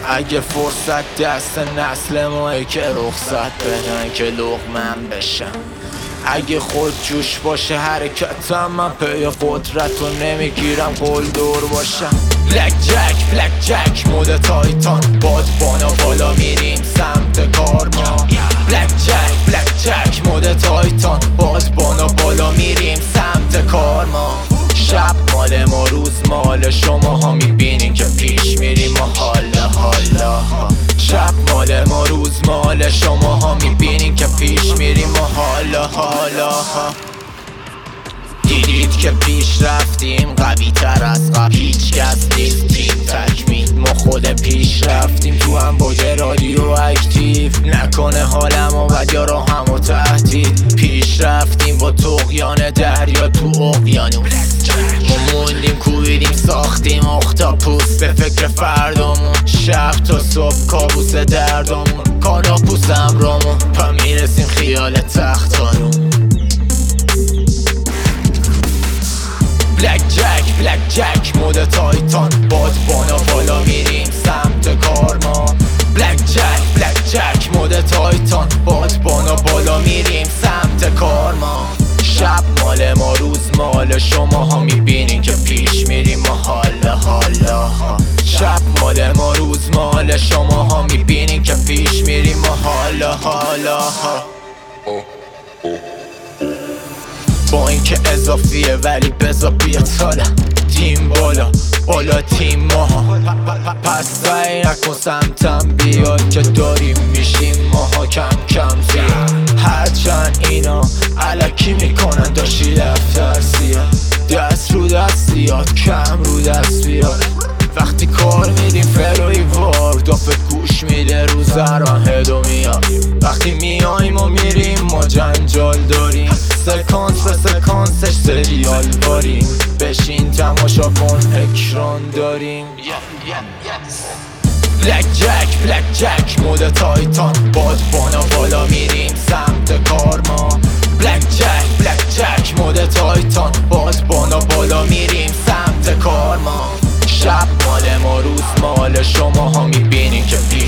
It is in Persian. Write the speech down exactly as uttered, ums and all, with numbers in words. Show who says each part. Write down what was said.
Speaker 1: اگه فرصت دست نسل ماه که رخصت بدن که لقمم بشم. اگه خود جوش باشه حرکتم، من پی قدرت رو نمیگیرم قول دور باشم. بلک جک بلک جک مود تایتان، بادبانا بالا میریم سمت کارما. بلک جک بلک جک مود تایتان، بادبانا بالا میریم سمت کارما. شب مال ما روز مال شما ها، میبینین که پیش میریم و حالا حالا. شب مال ما روز مال شما ها، میبینین که پیش میریم و حالا حالا. دیدید که پیش رفتیم قوی تر از قبل، هیچ کس نیست تیم تکمیل، ما خود پیش رفتیم تو هم باجه رادیو اکتیو. نکنه حالم و بد یا راهم و تهدید، پیش رفتیم با طغیان دریا تو اقیانوس. ما موندیم کوبیدیم ساختیم اختاپوس، به فکر فردامون شب تا صبح کابوس دردامون. کاناپوس امرامون پا میرسیم خیال تختانون. بلک جک بلک جک مود تایتان، بادبانا بالا میریم سمت کارما. بلک جک بلک جک مود تایتان، بادبانا بالا میریم سمت کارما. شب مال ما روز مال شما ها، میبینین که پیش میریم و حالا حالا. شب مال ما روز مال شما ها، میبینین که پیش میریم و حالا حالا. با اینکه اضافیه ولی بزا بیاد حالا. تیم بالا بالا تیم ماها، پس سعی نکن سمتم بیاد که داریم میشیم ماها کم کم زیاد. هرچند اینا علکی میکنن داشتی دفتر سیاد، دست رو دست زیاد کم رو دست بیاد. وقتی کار میریم فلوی وار، دافت گوش میده رو زران هدو میاد. وقتی میاییم و میریم ما جنجال داریم، سکانس به سکانسش سریال باریم. بشین تماشا کن اکران داریم. بلک جک بلک جک مود تایتان، بادبانا بالا میریم سمت کارما. بلک جک بلک جک مود تایتان، بادبانا بالا میریم سمت کارما. شب مال ما روز مال شما ها، میبینین که